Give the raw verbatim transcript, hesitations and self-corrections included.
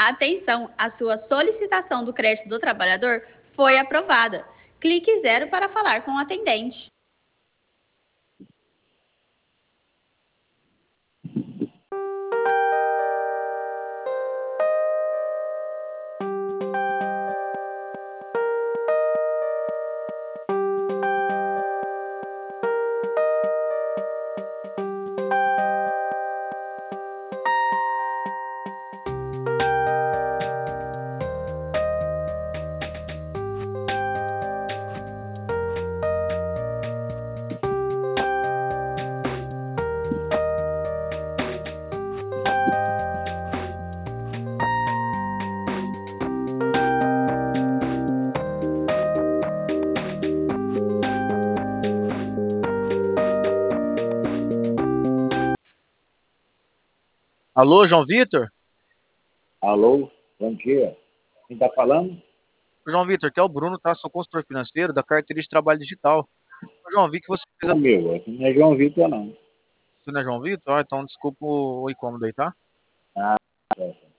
Atenção, a sua solicitação do crédito do trabalhador foi aprovada. Clique zero para falar com o atendente. Alô, João Vitor? Alô, bom dia. Quem está falando? João Vitor, aqui é o Bruno, tá? Sou consultor financeiro da carteira de trabalho digital. Ô, João, vi que você fez a... Ô, meu, aqui não é João Vitor, não. Você não é João Vitor? Ah, então desculpa o o incômodo aí, tá? Ah, é.